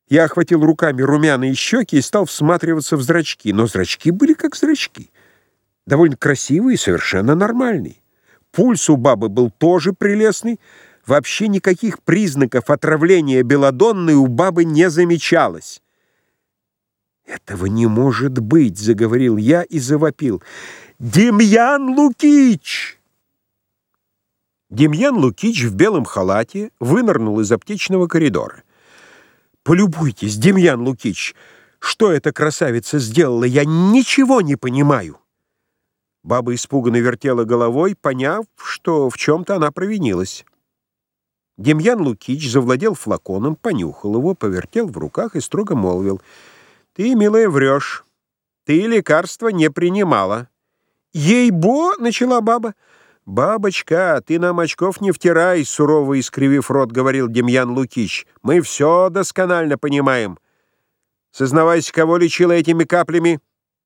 Я охватил руками румяные щеки и стал всматриваться в зрачки. Но зрачки были как зрачки. Довольно красивый и совершенно нормальный. Пульс у бабы был тоже прелестный. Вообще никаких признаков отравления белодонной у бабы не замечалось. «Этого не может быть!» — заговорил я и завопил. «Демьян Лукич!» Демьян Лукич в белом халате вынырнул из аптечного коридора. «Полюбуйтесь, Демьян Лукич, что эта красавица сделала, я ничего не понимаю!» Баба испуганно вертела головой, поняв, что в чем-то она провинилась. Демьян Лукич завладел флаконом, понюхал его, повертел в руках и строго молвил: «Ты, милая, врешь. Ты лекарства не принимала». «Ей-бо!» — начала баба. «Бабочка, ты нам очков не втирай», — сурово искривив рот, говорил Демьян Лукич. «Мы все досконально понимаем. Сознавайся, кого лечила этими каплями».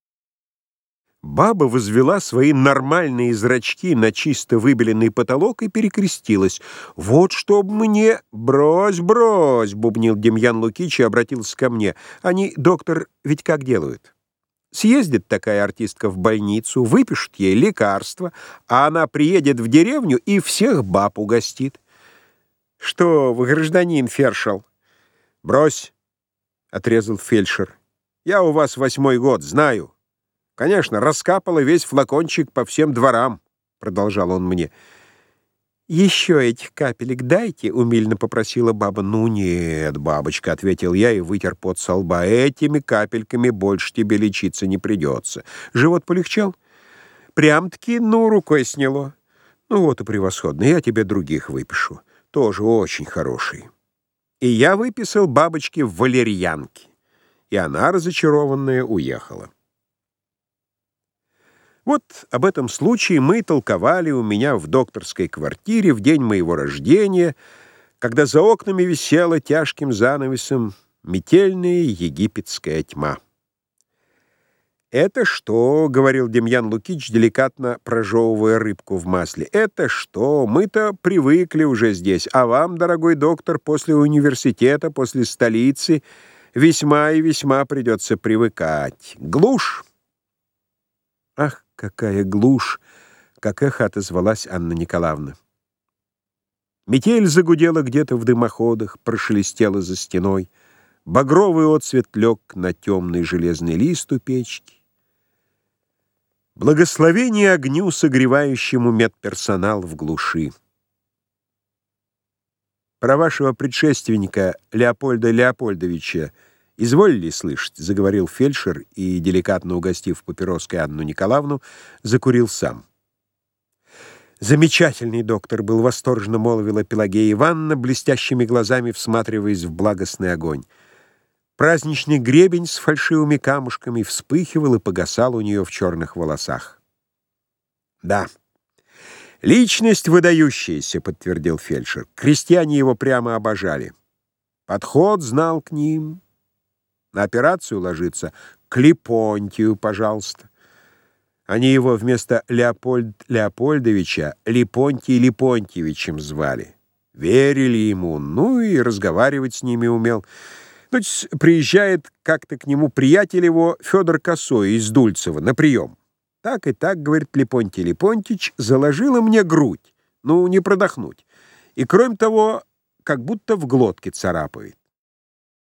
Баба возвела свои нормальные зрачки на чисто выбеленный потолок и перекрестилась. «Вот чтоб мне...» «Брось, брось!» — бубнил Демьян Лукич и обратился ко мне. «Они, доктор, ведь как делают? Съездит такая артистка в больницу, выпишут ей лекарства, а она приедет в деревню и всех баб угостит». «Что вы, гражданин Фершел?» «Брось!» — отрезал фельдшер. «Я у вас 8-й год, знаю. Конечно, раскапала весь флакончик по всем дворам», — продолжал он мне. «Еще этих капелек дайте», — умильно попросила баба. «Ну нет, бабочка», — ответил я и вытер пот со лба. «Этими капельками больше тебе лечиться не придется». Живот полегчал? Прям-таки, ну, рукой сняло. Ну вот и превосходно, я тебе других выпишу. Тоже очень хорошие. И я выписал бабочке валерьянки. И она, разочарованная, уехала. Вот об этом случае мы толковали у меня в докторской квартире в день моего рождения, когда за окнами висела тяжким занавесом метельная египетская тьма. «Это что?» — говорил Демьян Лукич, деликатно прожевывая рыбку в масле. «Это что? Мы-то привыкли уже здесь, а вам, дорогой доктор, после университета, после столицы весьма и весьма придется привыкать. Глушь!» «Ах, какая глушь!» — как эхо отозвалась Анна Николаевна. Метель загудела где-то в дымоходах, прошелестела за стеной. Багровый отцвет лег на темный железный лист у печки. Благословение огню, согревающему медперсонал в глуши. Про вашего предшественника Леопольда Леопольдовича изволили слышать, — заговорил фельдшер и, деликатно угостив папироской Анну Николаевну, закурил сам. «Замечательный доктор был», — восторженно молвила Пелагея Ивановна, блестящими глазами всматриваясь в благостный огонь. Праздничный гребень с фальшивыми камушками вспыхивал и погасал у нее в черных волосах. «Да, личность выдающаяся», — подтвердил фельдшер. «Крестьяне его прямо обожали. Подход знал к ним. На операцию ложиться к Лепонтию, пожалуйста. Они его вместо Леопольд Леопольдовича Лепонтий Лепонтьевичем звали. Верили ему, ну и разговаривать с ними умел. То есть приезжает как-то к нему приятель его Федор Косой из Дульцева на прием. Так и так, говорит Лепонтий Лепонтьевич, заложила мне грудь, ну не продохнуть. И кроме того, как будто в глотке царапает.